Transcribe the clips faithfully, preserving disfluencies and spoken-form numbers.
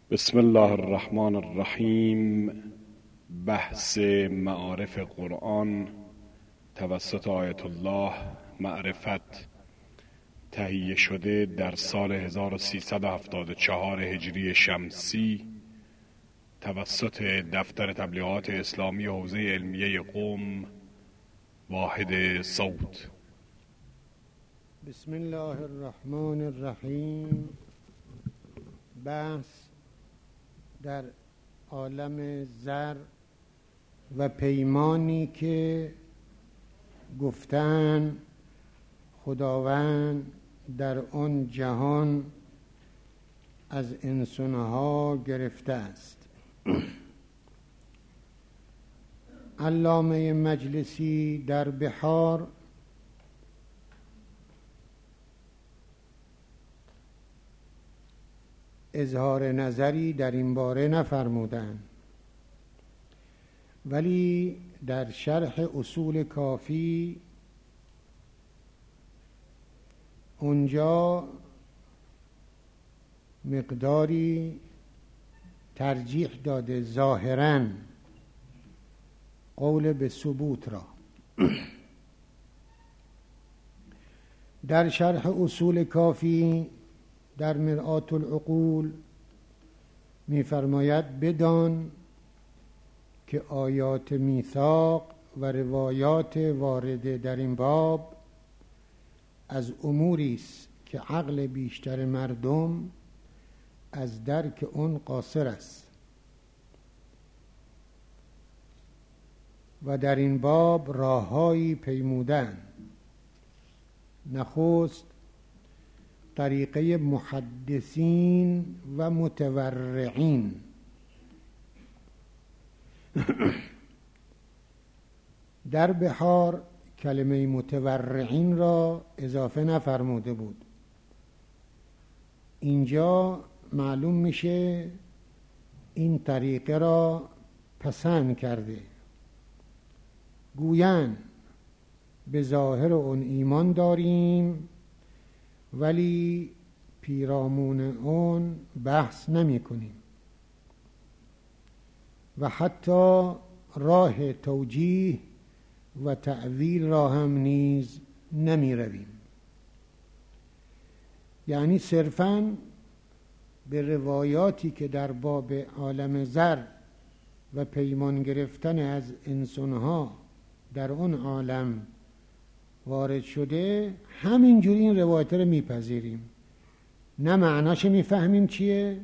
بسم الله الرحمن الرحیم. بحث معارف قرآن توسط آیت الله معرفت تهیه شده در سال هزار و سیصد و هفتاد و چهار هجری شمسی توسط دفتر تبلیغات اسلامی حوزه علمیه قم واحد صوت. بسم الله الرحمن الرحیم. بحث در عالم زر و پیمانی که گفتن خداوند در آن جهان از انسانها گرفته است. علامه مجلسی در بحار اظهار نظری در این باره نفرمودند، ولی در شرح اصول کافی اونجا مقداری ترجیح داده ظاهراً قول به ثبوت را. در شرح اصول کافی در مرآت العقول می‌فرماید بدان که آیات میثاق و روایات وارده در این باب از اموری است که عقل بیشتر مردم از درک اون قاصر است و در این باب راههایی پیمودن. نخست طریقه محدثین و متورعین. در بحار کلمه متورعین را اضافه نفرموده بود. اینجا معلوم میشه این طریقه را پسند کرده. گویند به ظاهر اون ایمان داریم ولی پیرامون اون بحث نمی کنیم و حتی راه توجیه و تأویل را هم نیز نمی رویم. یعنی صرفاً به روایاتی که در باب عالم زر و پیمان گرفتن از انسانها در اون عالم وارد شده همینجوری این روایت رو میپذیریم، نه معناش میفهمیم چیه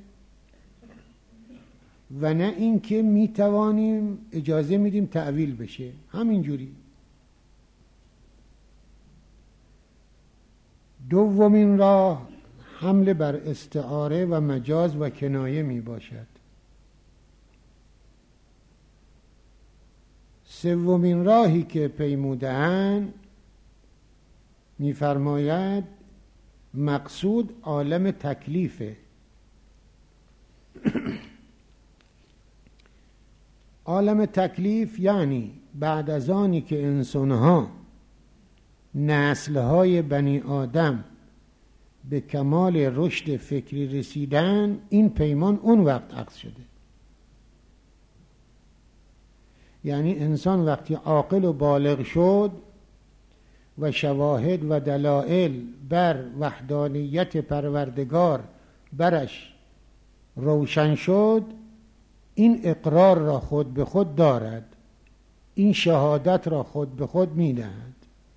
و نه اینکه میتوانیم اجازه میدیم تأویل بشه. همینجوری. دومین راه حمله بر استعاره و مجاز و کنایه می باشد. سومین راهی که پیموده‌اند می‌فرماید مقصود عالم تکلیفه. عالم تکلیف یعنی بعد از آنی که انسان‌ها نسل‌های بنی آدم به کمال رشد فکری رسیدن، این پیمان اون وقت عقد شده. یعنی انسان وقتی عاقل و بالغ شد و شواهد و دلائل بر وحدانیت پروردگار برش روشن شد، این اقرار را خود به خود دارد، این شهادت را خود به خود می دهد.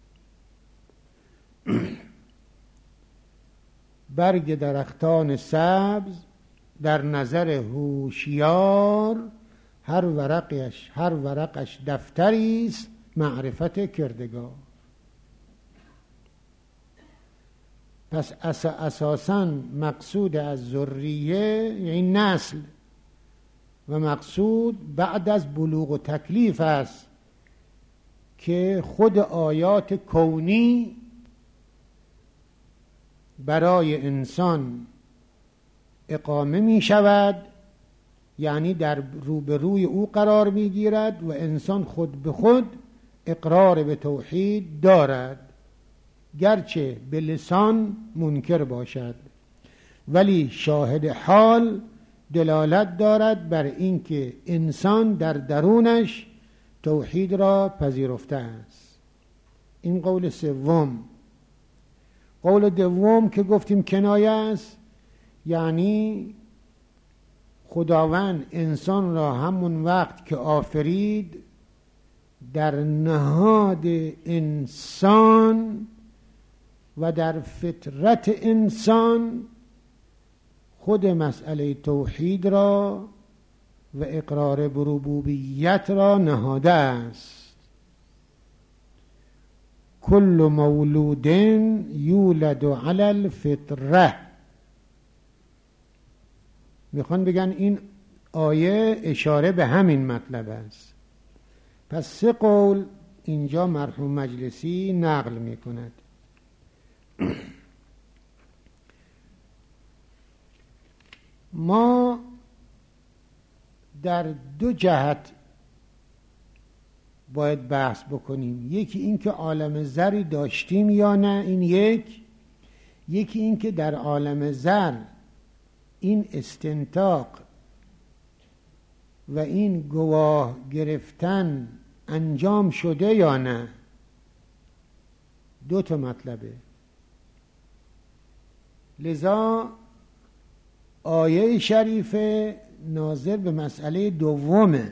برگ درختان سبز در نظر هوشیار، هر ورقش هر ورقش دفتری است معرفت کردگار. پس اساساً مقصود از ذریه یعنی نسل و مقصود بعد از بلوغ و تکلیف است که خود آیات کونی برای انسان اقامه می شود، یعنی در روبروی او قرار می گیرد و انسان خود به خود اقرار به توحید دارد، گرچه به لسان منکر باشد، ولی شاهد حال دلالت دارد بر اینکه انسان در درونش توحید را پذیرفته است. این قول سوم. قول دوم که گفتیم کنایه است، یعنی خداوند انسان را همون وقت که آفرید در نهاد انسان و در فطرت انسان خود مسئله توحید را و اقرار بربوبیت را نهاده است. کل مولود یولد علی الفطره. میخوان بگن این آیه اشاره به همین مطلب است. پس سه قول اینجا مرحوم مجلسی نقل میکند. ما در دو جهت باید بحث بکنیم. یکی این که عالم ذری داشتیم یا نه، این یک. یکی این که در عالم ذر این استنتاق و این گواه گرفتن انجام شده یا نه. دو تا مطلبه. لذا آیه شریفه ناظر به مسئله دومه.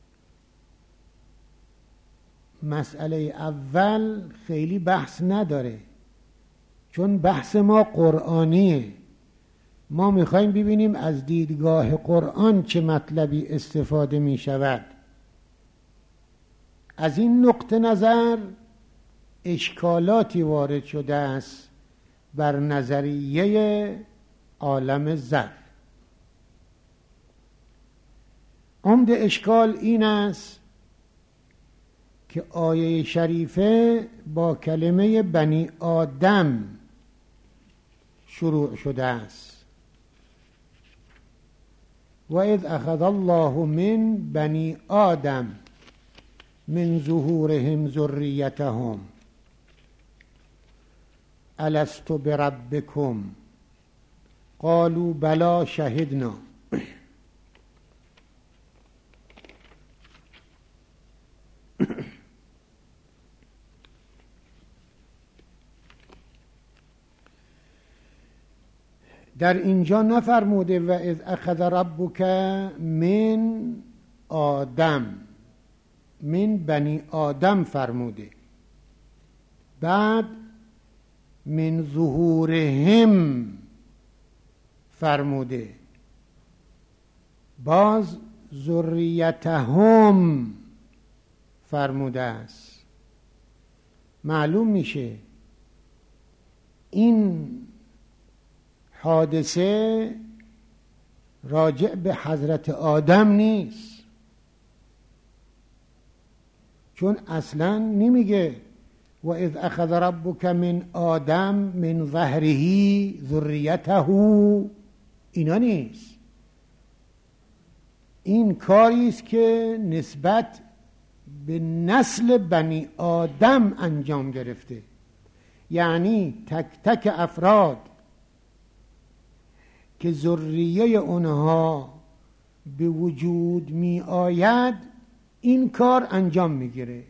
مسئله اول خیلی بحث نداره، چون بحث ما قرآنیه. ما میخوایم ببینیم از دیدگاه قرآن چه مطلبی استفاده میشود. از این نقطه نظر اشکالاتی وارد شده است بر نظریه عالم ذر. عمده اشکال این است که آیه شریفه با کلمه بنی آدم شروع شده است. و اذ اخذ الله من بنی آدم من ظهورهم ذریتهم الست بربکم قالوا بلا شهدنا. در اینجا نفرموده و اذ اخذ ربک من آدم، من بنی آدم فرموده. بعد من ظهورهم فرموده، باز ذریتهم فرموده است. معلوم میشه این حادثه راجع به حضرت آدم نیست، چون اصلا نمیگه و اذ اخذ ربک من آدم من ظهره ذریته، اینا نیست. این کاری است که نسبت به نسل بنی آدم انجام گرفته، یعنی تک تک افراد که ذریه اونها به وجود می آید این کار انجام می گیره.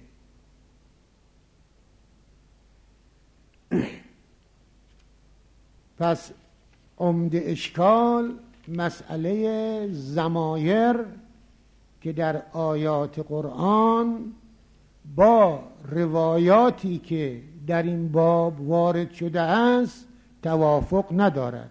پس عمده اشکال مسئله ضمایر که در آیات قرآن با روایاتی که در این باب وارد شده است توافق ندارد.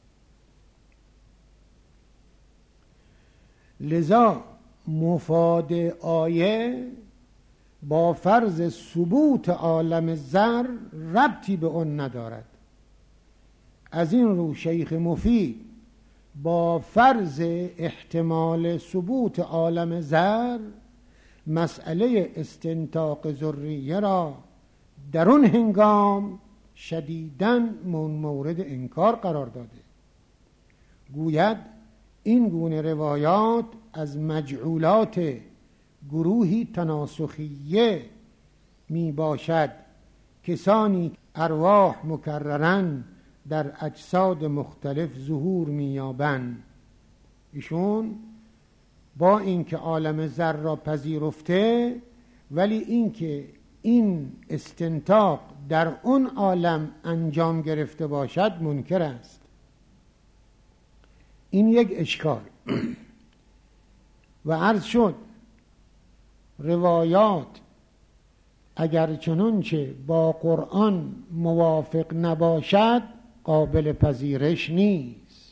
لذا مفاد آیه با فرض ثبوت عالم ذر ربطی به اون ندارد. از این رو شیخ مفید با فرض احتمال ثبوت عالم ذر مسئله استنتاق ذریه را در اون هنگام شدیداً مورد انکار قرار داده. گوید این گونه روایات از مجعولات گروهی تناسخیه می باشد، کسانی ارواح مکررن در اجساد مختلف ظهور می یابند، ایشون با اینکه عالم ذر را پذیرفته، ولی اینکه این استنتاق در اون عالم انجام گرفته باشد منکر است. این یک اشکال. و عرض شد روایات اگر چنانچه با قرآن موافق نباشد قابل پذیرش نیست.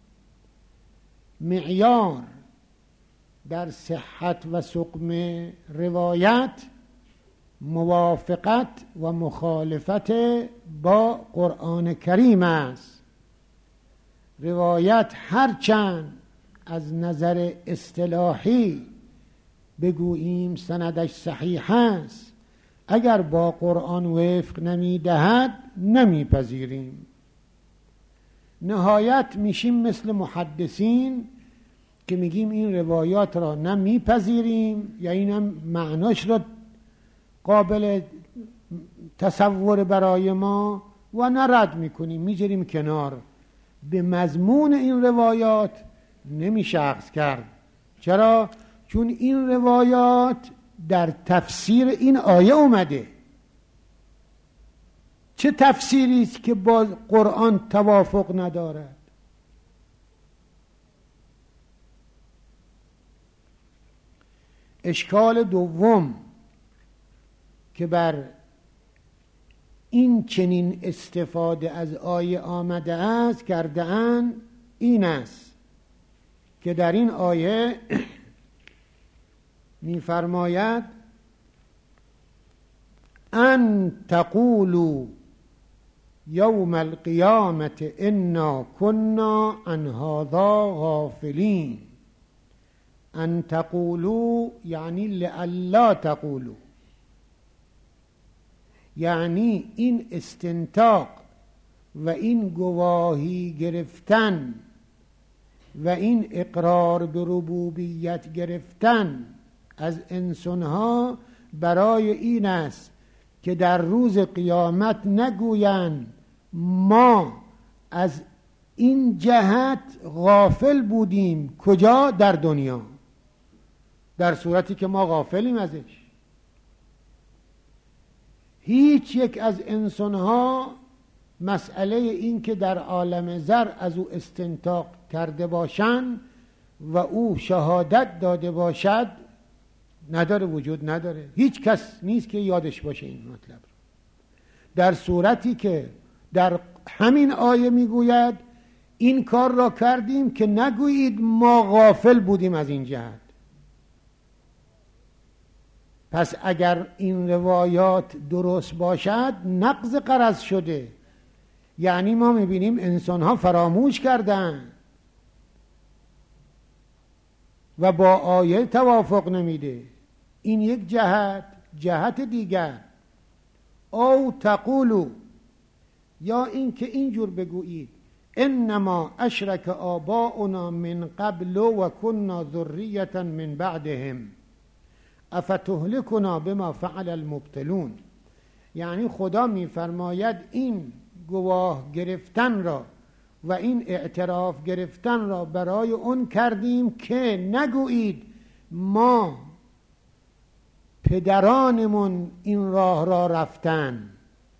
معیار در صحت و سقم روایت موافقت و مخالفت با قرآن کریم است. روایت هرچند از نظر اصطلاحی بگوییم سندش صحیح است، اگر با قرآن وفق نمی دهد نمی پذیریم. نهایت میشیم مثل محدثین که میگیم این روایات را نمی پذیریم یا اینم معناش را قابل تصور برای ما و نرد میکنیم، میذاریم کنار. به مضمون این روایات نمیشه اخذ کرد. چرا؟ چون این روایات در تفسیر این آیه اومده. چه تفسیری است که با قرآن توافق ندارد؟ اشکال دوم که بر این چنین استفاده از آیه آمده است کرده اند این است که در این آیه می‌فرماید ان تقولوا یوم القیامت انا كنا عن هذا غافلین. ان تقولوا یعنی لئلا تقولوا، یعنی این استنتاق و این گواهی گرفتن و این اقرار به ربوبیت گرفتن از انسانها برای این است که در روز قیامت نگویند ما از این جهت غافل بودیم. کجا؟ در دنیا، در صورتی که ما غافلیم ازش. هیچ یک از انسانها مسئله این که در عالم ذر از او استنتاق کرده باشند و او شهادت داده باشد نداره، وجود نداره. هیچ کس نیست که یادش باشه این مطلب. در صورتی که در همین آیه میگوید این کار را کردیم که نگویید ما غافل بودیم از این جهت. پس اگر این روایات درست باشد نقض غرض شده، یعنی ما میبینیم انسان ها فراموش کردن و با آیه توافق نمیده. این یک جهت. جهت دیگر او تقولو، یا این که اینجور بگویید انما اشرک آباؤنا من قبل و كنا ذریة من بعدهم افتهلكنا بما فعل المبطلون. یعنی خدا میفرماید این گواه گرفتن را و این اعتراف گرفتن را برای اون کردیم که نگویید ما پدرانمون این راه را رفتن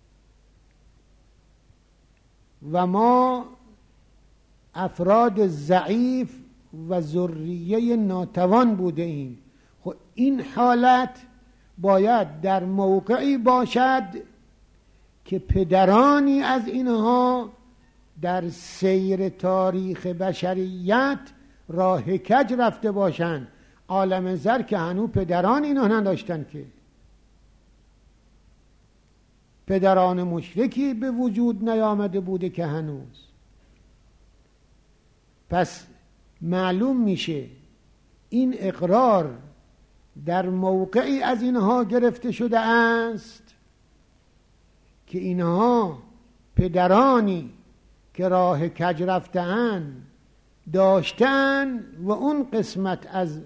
و ما افراد ضعیف و ذریه ناتوان بوده ایم. خب این حالت باید در موقعی باشد که پدرانی از اینها در سیر تاریخ بشریت راه کج رفته باشند. عالم ذر که هنو پدران اینها نداشتن، که پدران مشرکی به وجود نیامده بوده که هنوز. پس معلوم میشه این اقرار در موقعی از اینها گرفته شده است که اینها پدرانی که راه کج رفته‌اند داشتن و اون قسمت از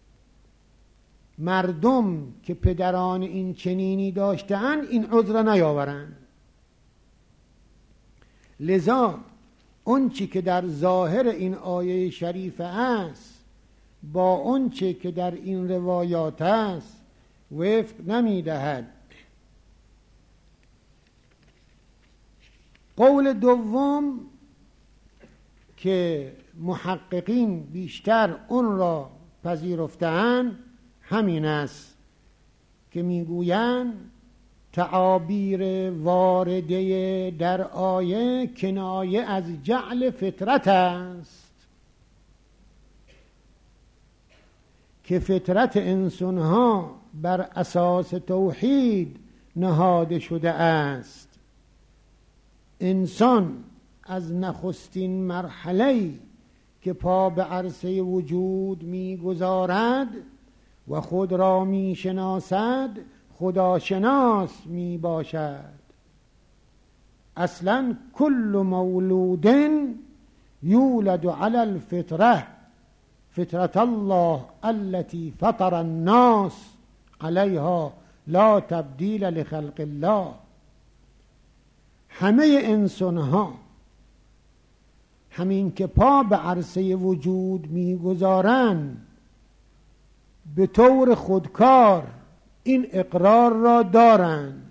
مردم که پدران این چنینی داشتن این عذر نیاورند. لذا اون چی که در ظاهر این آیه شریفه است با اون چی که در این روایات است وفق نمی دهد. قول دوم که محققین بیشتر اون را پذیرفتند همین است که میگویند تعابیر وارده در آیه کنایه از جعل فطرت است که فطرت انسانها بر اساس توحید نهاده شده است. انسان از نخستین مرحله که پا به عرصه وجود می‌گذارد و خود را می‌شناسد خداشناس میباشد. اصلا کل مولود یولد علی الفطره فطرت الله التي فطر الناس علیها لا تبدیل لخلق الله. همه انسان ها همین که پا به عرصه وجود میگذارند به طور خودکار این اقرار را دارند.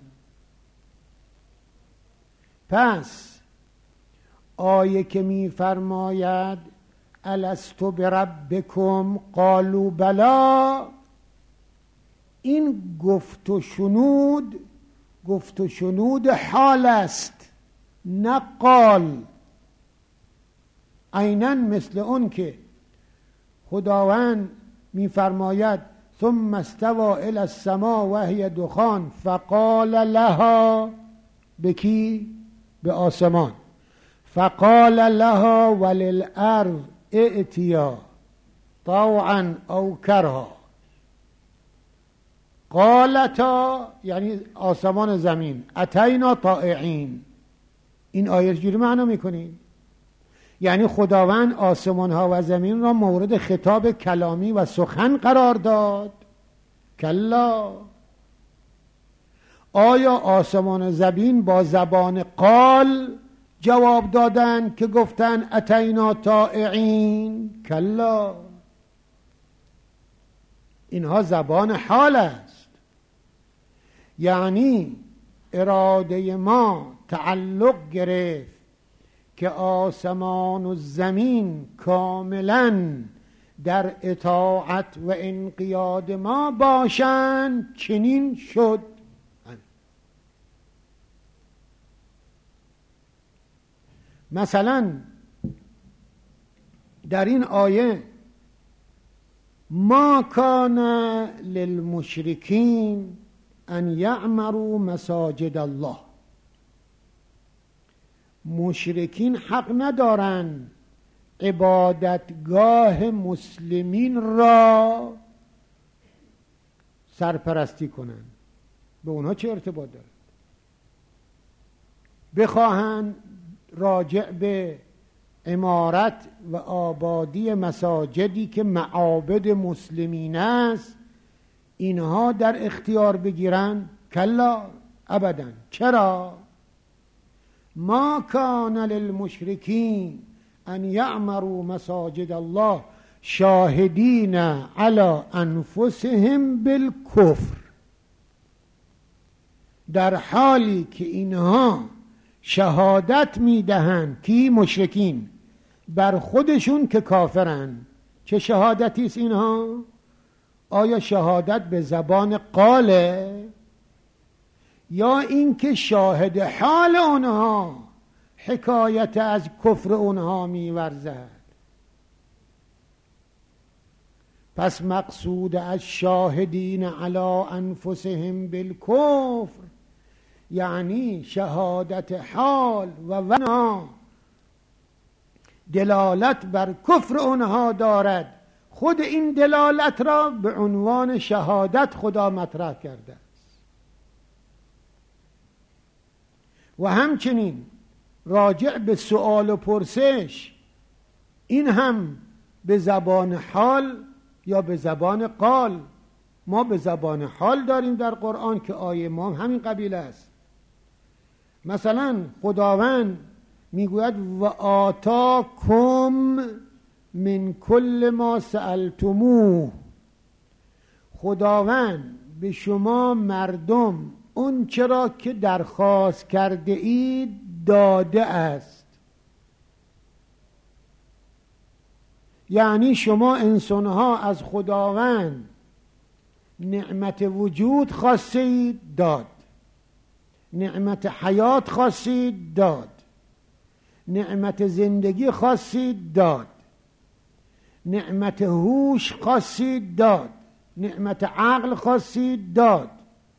پس آیه که می فرماید الست بربکم قالوا بلا، این گفت و شنود گفت و شنود حال است نه قال. عیناً مثل اون که خداوند می فرماید ثم استوى الى السماء وهي دخان فقال لها، بکی؟ به آسمان. فقال لها وللارض ائتیا طوعا او کرها. قالتا یعنی آسمان زمین اتینا طائعین. این آیه جوری معنا میکنین؟ یعنی خداوند آسمان ها و زمین را مورد خطاب کلامی و سخن قرار داد؟ کلا. آیا آسمان و زمین با زبان قال جواب دادن که گفتن اتینا طائعین؟ کلا، اینها زبان حال است. یعنی اراده ما تعلق گرفت که آسمان و زمین کاملا در اطاعت و انقیاد ما باشند، چنین شد. مثلا در این آیه ما کان للمشرکین ان یعمروا مساجد الله، مشرکین حق ندارند عبادتگاه مسلمین را سرپرستی کنند. به اونها چه ارتباط دارد؟ بخواهند راجع به عمارت و آبادی مساجدی که معابد مسلمین است اینها در اختیار بگیرن؟ کلا ابدا. چرا؟ ما کان للمشرکین ان یعمروا مساجد الله شاهدین علی انفسهم بالکفر، در حالی که اینها شهادت میدهند کی؟ مشرکین بر خودشون که کافرن. چه شهادتی است اینها؟ آیا شهادت به زبان قاله یا اینکه شاهد حال اونها حکایت از کفر اونها می‌ورزد؟ پس مقصود از شاهدین علی انفسهم بالکفر یعنی شهادت حال و ونا دلالت بر کفر اونها دارد. خود این دلالت را به عنوان شهادت خدا مطرح کرده است. و همچنین راجع به سؤال و پرسش، این هم به زبان حال یا به زبان قال. ما به زبان حال داریم در قرآن که آیه ما همین قبیل است. مثلا خداوند میگوید و آتاکم من کل ما سألتموه، خداوند به شما مردم اون چرا که درخواست کرده اید داده است. یعنی شما انسانها از خداوند نعمت وجود خواستید داد، نعمت حیات خواستید داد، نعمت زندگی خواستید داد، نعمت هوش خواستید داد، نعمت عقل خواستید داد.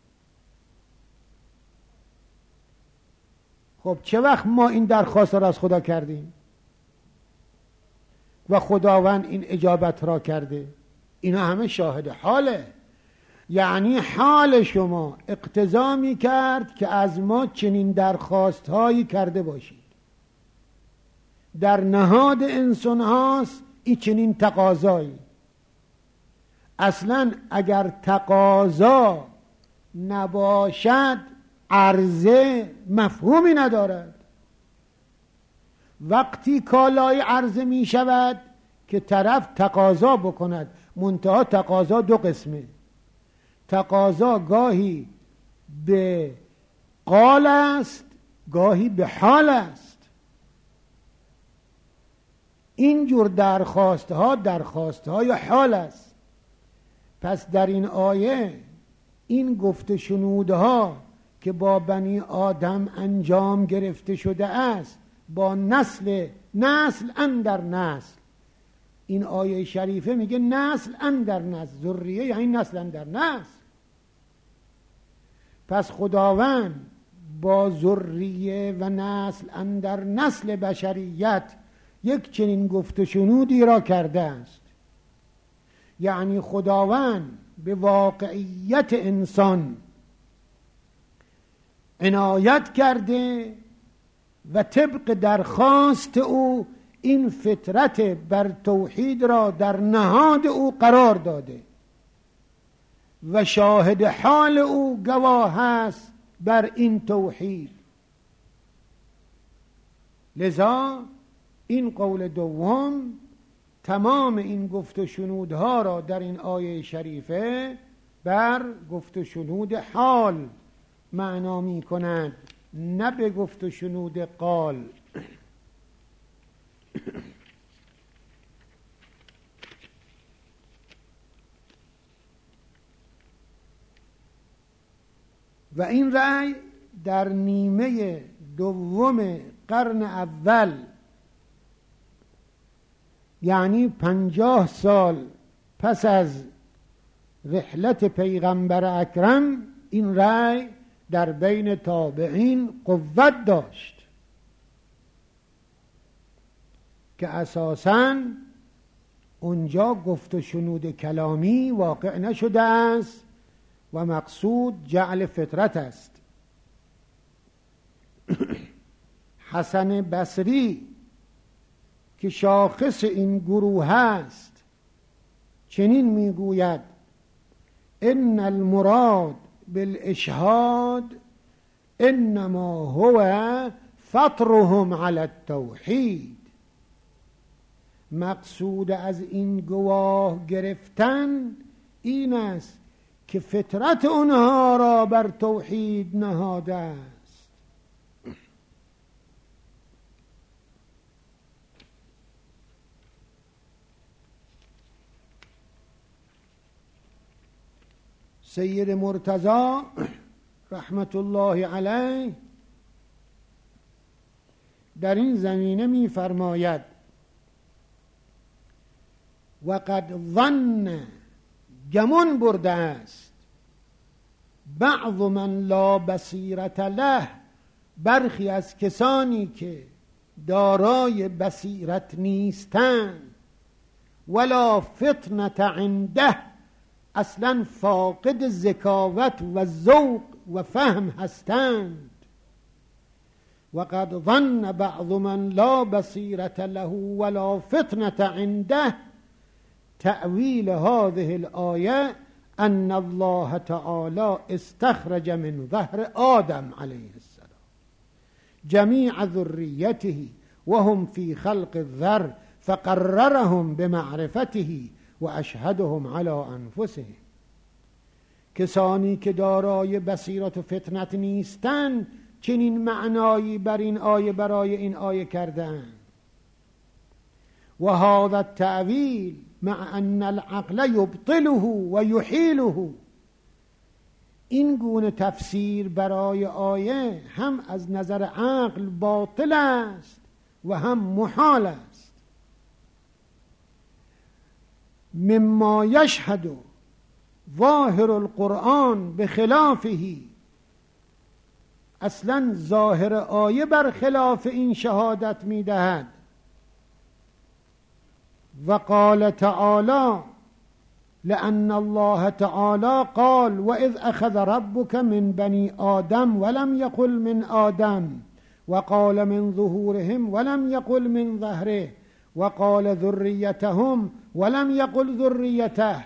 خب چه وقت ما این درخواست را از خدا کردیم و خداوند این اجابت را کرده؟ اینا همه شاهد حاله. یعنی حال شما اقتضا می کرد که از ما چنین درخواست هایی کرده باشید. در نهاد انسان هاست این چنین تقاضایی. اصلا اگر تقاضا نباشد عرضه مفهومی ندارد. وقتی کالای عرضه می شود که طرف تقاضا بکند، منتها تقاضا دو قسمه. تقاضا گاهی به قال است، گاهی به حال است. اینجور درخواست ها درخواست های حال است. پس در این آیه این گفت شنودها که با بنی آدم انجام گرفته شده است، با نسل نسل اندر نسل، این آیه شریفه میگه نسل اندر نسل، ذریه یعنی نسل اندر نسل. پس خداوند با ذریه و نسل اندر نسل بشریت یک چنین گفت و شنودی را کرده است. یعنی خداوند به واقعیت انسان عنایت کرده و طبق درخواست او این فطرت بر توحید را در نهاد او قرار داده و شاهد حال او گواه است بر این توحید. لذا این قول دوم تمام این گفت و شنودها را در این آیه شریفه بر گفت و شنود حال معنا می کند، نه به گفت و شنود قال. و این رأی در نیمه دوم قرن اول، یعنی پنجاه سال پس از رحلت پیغمبر اکرم، این رأی در بین تابعین قوت داشت که اساساً اونجا گفت و شنود کلامی واقع نشده است و مقصود جعل فطرت است. حسن بصری که شاخص این گروه است چنین میگوید: ان المراد بالاشهاد انما هو فطرهم علی التوحید. مقصود از این گواه گرفتن این است که فطرت اونها را بر توحید نهاده است. سید مرتضی رحمت الله علیه در این زمینه می فرماید: و قد ظن، گمان برده است، بعض من لا بصیرت له، برخی از کسانی که دارای بصیرت نیستند، ولا فطنت عنده، اصلا فاقد ذکاوت و ذوق و فهم هستند. و قد ظن بعض من لا بصیرت له ولا فطنت عنده، تأویل هذه الآیه ان الله تعالی استخرج من ظهر آدم علیه السلام. جمیع ذریته وهم فی خلق الذر فقررهم بمعرفته و اشهدهم علی انفسهم. کسانی که دارای بصیرت و فطنت نیستند چنین معنایی بر این آیه برای این آیه کردند. و هذا التأویل مع ان العقل یبطله و یحیله، این گونه تفسیر برای آیه هم از نظر عقل باطل است و هم محال است. مما یشهد ظاهر القرآن بخلافه، اصلا ظاهر آیه بر خلاف این شهادت میدهد. و قال تعالی لأن الله تعالى قال وإذ أخذ ربك من بني آدم ولم يقل من آدم وقال من ظهورهم ولم يقل من ظهره وقال ذريتهم ولم يقل ذريته.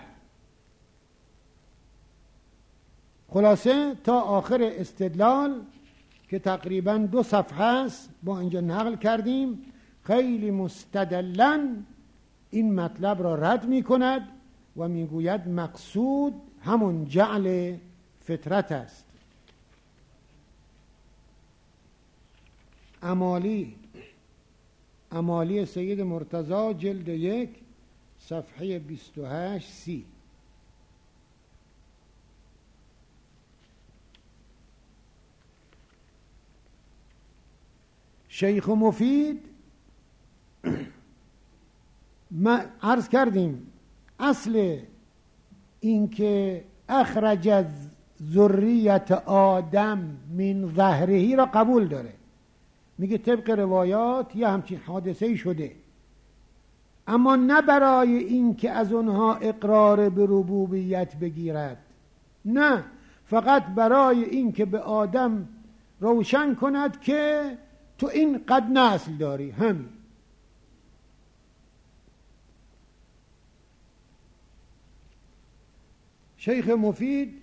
خلاصه تا آخر استدلال که تقریبا دو صفحه است با اینجا نقل کردیم، خیلی مستدلن این مطلب را رد می کند و میگوید مقصود همون جعل فطرت است. امالی امالی سید مرتضی جلد یک صفحه بیست و هشت سی. شیخ مفید ما عرض کردیم اصل این که اخرج ذریت آدم من ظهرهی را قبول داره، میگه طبق روایات یه همچین حادثه‌ای شده، اما نه برای این که از اونها اقرار به ربوبیت بگیرد، نه، فقط برای این که به آدم روشن کند که تو این قد نسل داری. همین. شیخ مفید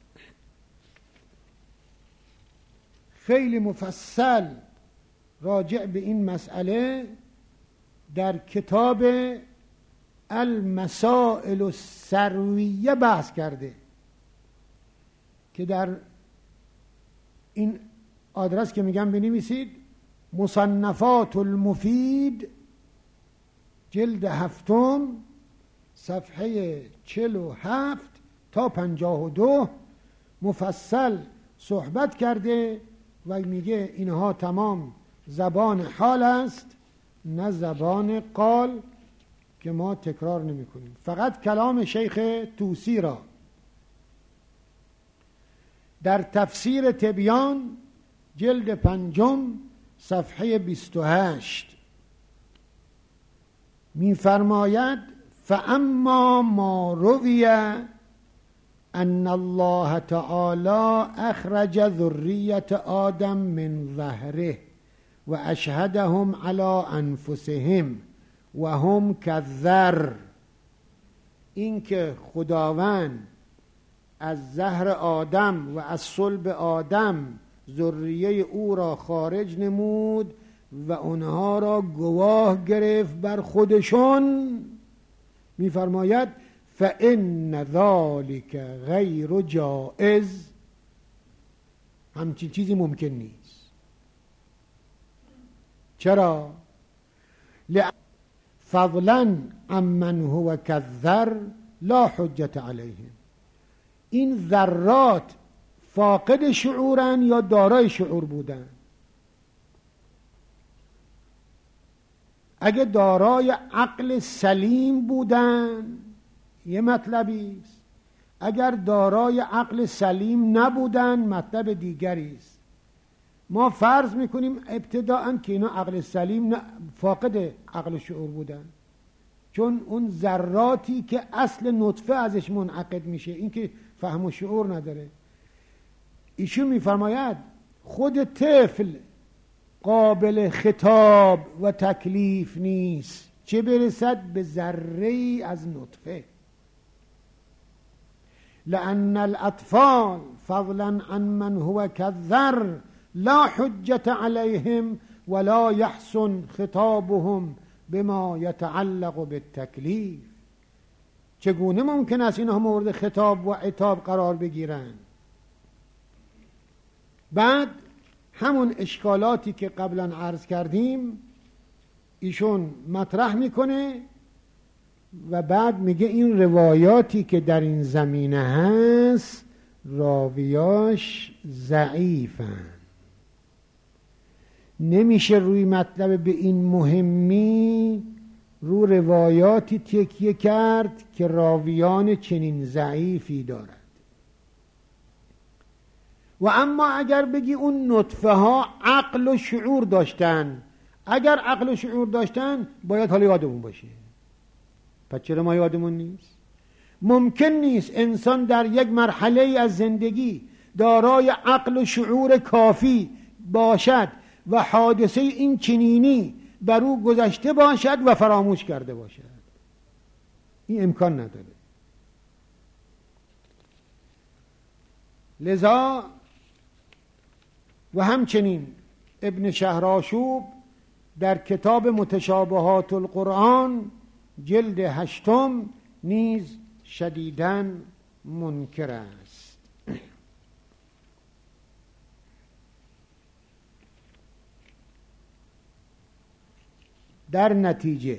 خیلی مفصل راجع به این مسئله در کتاب المسائل السرویه بحث کرده که در این آدرس که میگم بنویسید مصنفات المفید جلد هفتم صفحه چل و هفت تا پنجاه و دو مفصل صحبت کرده و میگه اینها تمام زبان حال است نه زبان قال که ما تکرار نمی کنیم، فقط کلام شیخ طوسی را در تفسیر تبیان جلد پنجم صفحه بیست و هشت می فرماید فاما ما روی ان الله تعالی اخرج ذریت آدم من ظهره و اشهدهم علی انفسهم و هم کالذر، این که خداوند از زهر آدم و از صلب آدم ذریه او را خارج نمود و اونها را گواه گرفت بر خودشون، می‌فرماید فإن ذلك غیر جائز، همچین چیزی ممکن نیست. چرا؟ فضلا عمن هو کالذر لا حجت علیهم، این ذرات فاقد شعورن یا دارای شعور بودن؟ اگه دارای عقل سلیم بودن یه مطلبی است، اگر دارای عقل سلیم نبودن مطلب دیگری است. ما فرض میکنیم ابتداءً که اینا عقل سلیم فاقد عقل شعور بودن، چون اون ذراتی که اصل نطفه ازش منعقد میشه این که فهم و شعور نداره. ایشون میفرماید خود طفل قابل خطاب و تکلیف نیست، چه برسد به ذره‌ای از نطفه. لأن الأطفال فضلا عن من هو كالذر لا حجت علیهم ولا یحسن خطابهم بما یتعلق بالتکلیف. چگونه ممکن است اینها مورد خطاب و عتاب قرار بگیرند؟ بعد همون اشکالاتی که قبلا عرض کردیم ایشون مطرح میکنه و بعد میگه این روایاتی که در این زمینه هست راویاش ضعیفن. نمیشه روی مطلب به این مهمی رو روایاتی تکیه کرد که راویان چنین ضعیفی دارد. و اما اگر بگی اون نطفه ها عقل و شعور داشتن، اگر عقل و شعور داشتن باید حالا یادمون باشه. پس چرا ما یادمون نیست؟ ممکن نیست انسان در یک مرحله از زندگی دارای عقل و شعور کافی باشد و حادثه این چنینی بر او گذشته باشد و فراموش کرده باشد. این امکان نداره. لذا و همچنین ابن شهرآشوب در کتاب متشابهات القرآن جلد هشتم نیز شدیداً منکر است. در نتیجه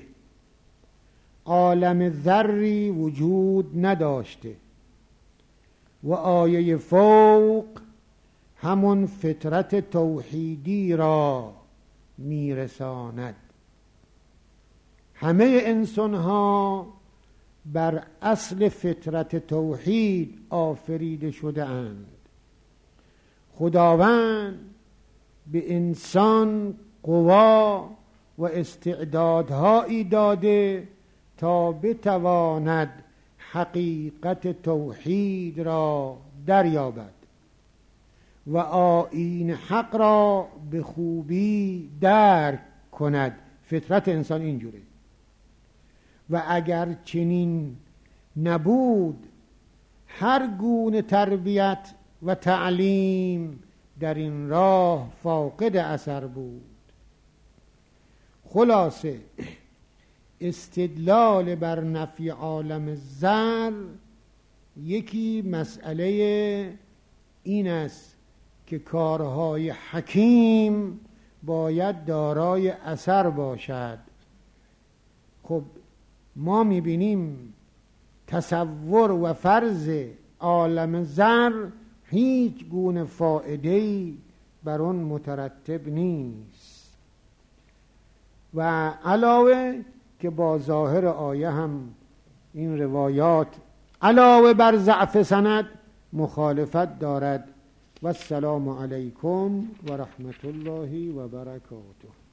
عالم ذری وجود نداشته و آیه فوق همون فطرت توحیدی را میرساند. همه انسان ها بر اصل فطرت توحید آفریده شده اند. خداوند به انسان قوا و استعدادهایی داده تا بتواند حقیقت توحید را دریابد و آیین حق را به خوبی درک کند. فطرت انسان اینجوره و اگر چنین نبود هر گونه تربیت و تعلیم در این راه فاقد اثر بود. خلاصه استدلال بر نفی عالم ذر یکی مسئله این است که کارهای حکیم باید دارای اثر باشد. خب ما میبینیم تصور و فرض عالم ذر هیچ گونه فائده‌ای بر اون مترتب نیست و علاوه که با ظاهر آیه هم این روایات علاوه بر ضعف سند مخالفت دارد. و السلام علیکم و رحمت الله و برکاته.